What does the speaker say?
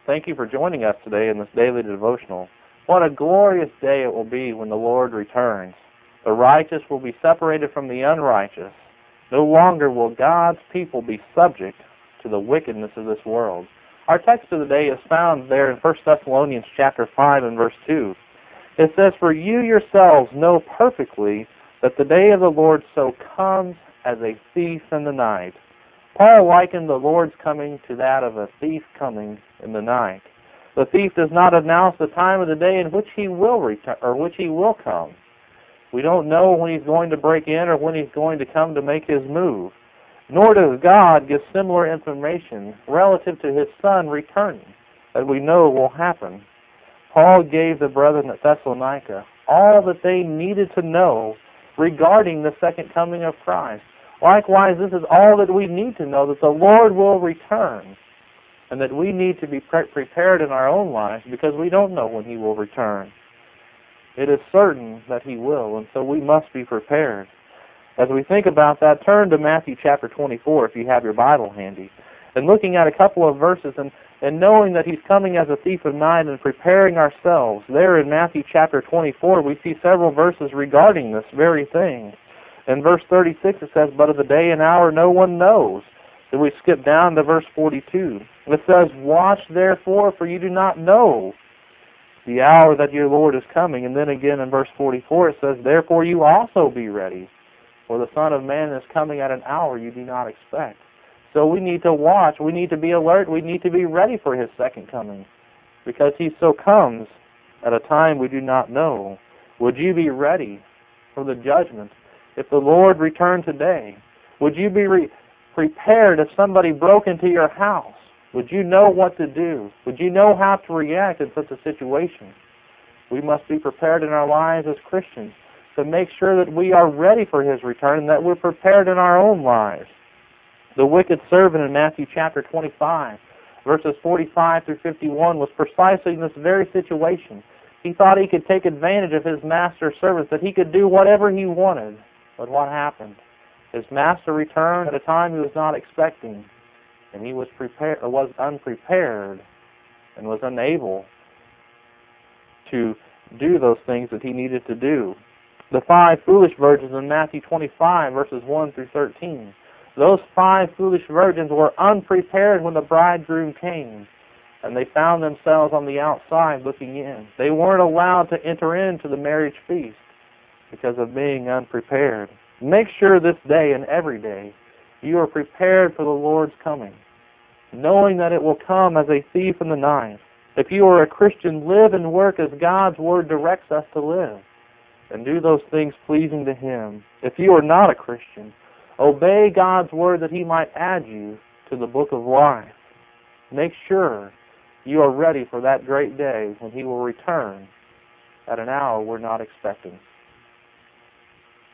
Thank you for joining us today in this daily devotional. What a glorious day it will be when the Lord returns. The righteous will be separated from the unrighteous. No longer will God's people be subject to the wickedness of this world. Our text of the day is found there in 1 Thessalonians chapter 5 and verse 2. It says, "For you yourselves know perfectly that the day of the Lord so comes as a thief in the night." Paul likened the Lord's coming to that of a thief coming in the night. The thief does not announce the time of the day in which he will return, or which he will come. We don't know when he's going to break in or when he's going to come to make his move. Nor does God give similar information relative to his Son returning that we know will happen. Paul gave the brethren at Thessalonica all that they needed to know regarding the second coming of Christ. Likewise, this is all that we need to know, that the Lord will return, and that we need to be prepared in our own lives because we don't know when he will return. It is certain that he will, and so we must be prepared. As we think about that, turn to Matthew chapter 24 if you have your Bible handy. And looking at a couple of verses and knowing that he's coming as a thief of night and preparing ourselves, there in Matthew chapter 24 we see several verses regarding this very thing. In verse 36 it says, "But of the day and hour no one knows." Then we skip down to verse 42. It says, "Watch therefore, for you do not know the hour that your Lord is coming." And then again in verse 44 it says, "Therefore you also be ready, for the Son of Man is coming at an hour you do not expect." So we need to watch, we need to be alert, we need to be ready for his second coming, because he so comes at a time we do not know. Would you be ready for the judgment? If the Lord returned today, would you be prepared if somebody broke into your house? Would you know what to do? Would you know how to react in such a situation? We must be prepared in our lives as Christians to make sure that we are ready for his return and that we're prepared in our own lives. The wicked servant in Matthew chapter 25, verses 45 through 51, was precisely in this very situation. He thought he could take advantage of his master's servants, that he could do whatever he wanted. But what happened? His master returned at a time he was not expecting, and he was unprepared and was unable to do those things that he needed to do. The 5 foolish virgins in Matthew 25, verses 1 through 13. Those 5 foolish virgins were unprepared when the bridegroom came, and they found themselves on the outside looking in. They weren't allowed to enter into the marriage feast because of being unprepared. Make sure this day and every day you are prepared for the Lord's coming, knowing that it will come as a thief in the night. If you are a Christian, live and work as God's Word directs us to live, and do those things pleasing to him. If you are not a Christian, obey God's Word that he might add you to the book of life. Make sure you are ready for that great day when he will return at an hour we're not expecting.